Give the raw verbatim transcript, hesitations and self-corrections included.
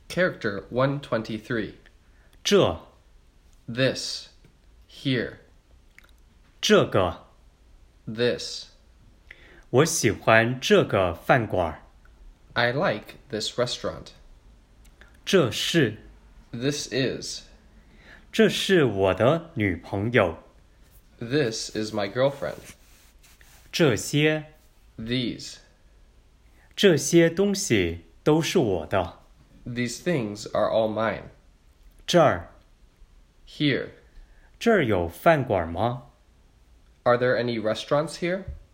Character one twenty-three. 这 This. Here. 这个 This. 我喜欢这个饭馆。 I like this restaurant. 这是 This is. 这是我的女朋友。 This is my girlfriend. 这些 These. 这些东西都是我的。 These things are all mine. 这儿 Here. 这儿有饭馆吗？ Are there any restaurants here?